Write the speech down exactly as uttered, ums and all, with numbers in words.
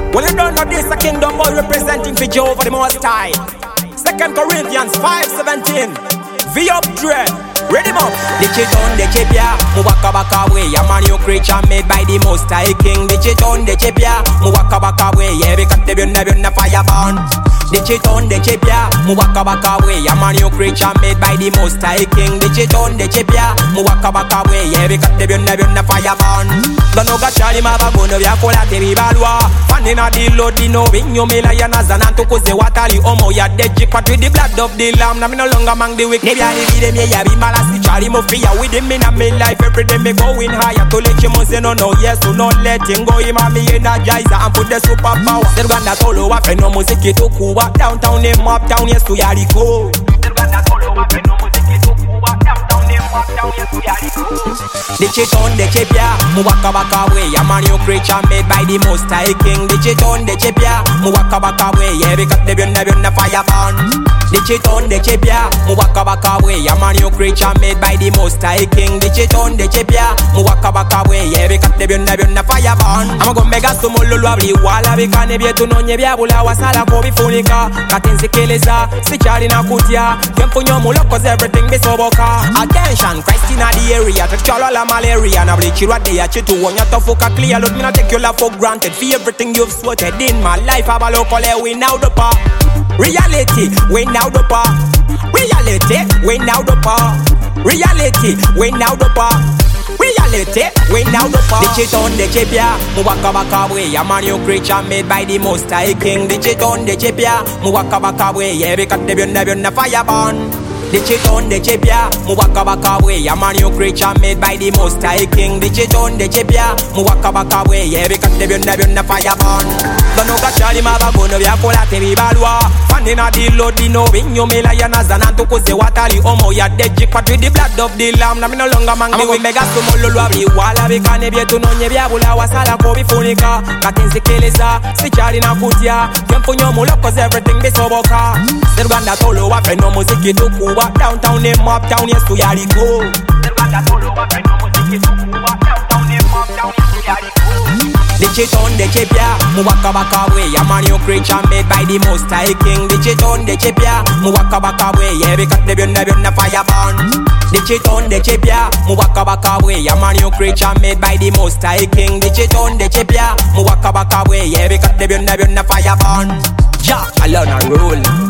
Well, you don't know this, a kingdom boy representing for Jehovah the Most High. Second Corinthians five seventeen. V up dread. Ready up. The chiton, the chipia, mu waka baka way. A man you creature made by the Most High King. The chiton, the chipia, mu waka baka way. Yeah, because the bun bun the fire burn. The chiton, the chipia, mu waka baka way. A man you creature made by the Most High King. The chiton, the chipia, mu waka baka way. Yeah, because the bun bun the fire burn. Don't know gachali mabagono vya kola teri balwa. Fanina di lodi no vinyo mela ya nazana tukuze watali omo ya deji kwa with the blood of the lamb. Na me no longer among the wicked. Maybe I need me ya be malasi chari mo fear with him in a me life every day me going higher to let you mo say no no yes to not letting go him and me energizer and put the superpower. Seruganda tolo wa feno muziki tukuwa downtown in uptown yes to Yariko. Seruganda tolo wa feno muziki tukuwa downtown in uptown yes to Yariko. The chiton, the chipia, mu waka baka way. A man you creature made by the Most High King. The chiton, the chipia, mu waka baka way. Yeah, because the bun bun the fire burn. The chiton, the chipia, mu waka baka way. A man you creature made by the Most High King. The chiton, the chipia, mu waka baka way. Yeah, because the bun bun the fire burn. I'm gonna make us to molo abri wala bikane bietu no nyebya bula wasala ko bifunika. Katenzi keleza, sichari na kutia. Kemfunyo mulo cause everything be soboka. Attention, Christ in the area. Touch malaria na bleach you right there chitu want you to fuck clear look me not take your love for granted for everything you've sweated in my life have a local we now the par reality we now the par reality we now the par reality we now the par reality we now the par. The chiton the chipia mu waka baka way. A man you creature made by the Most High King. The chiton the chipia mu waka baka way. Yeah, because the bun bun the fire burn. The chiton, the chipia, mu waka baka way. A man you creature made by the Most High King. The chiton, the chipia, mu waka baka way. Yeah, because the bun bun the fire burn. Don't know gachali mabagono vya kola teri balwa. Fanina di lodi no vinyo mela ya nazana tukuze watali omo ya deji kwa with the blood of the lamb. Na me no longer mang the way. Mega sumo lulu abri wala bikane bietu no nyebya bula wasala ko bifunika. Katenzi keleza, sichari na kutia. Kemfunyo mulo cause everything be soboka. Seruganda tolo wa feno muziki tuku downtown in uptown yes to Yariko. Seruganda tolo wa feno muziki tukuwa downtown in uptown yes to Yariko. The chiton, the chipia, mu waka baka way. A man you creature made by the Most High King. The chiton, the chipia, mu waka baka way. Yeah, because the bun bun the fire burn. The chiton, the chipia, mu waka baka way. A man you creature made by the Most High King. The chiton, the chipia, mu waka baka way. Yeah, because the bun bun the fire burn. Ja, I learn a rule.